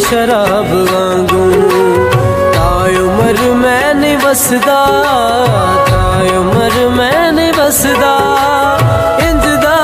शराब वांगू ताई उम्र मैं नहीं बसदा, ताई उम्र मैं नहीं बसदा। इंज दा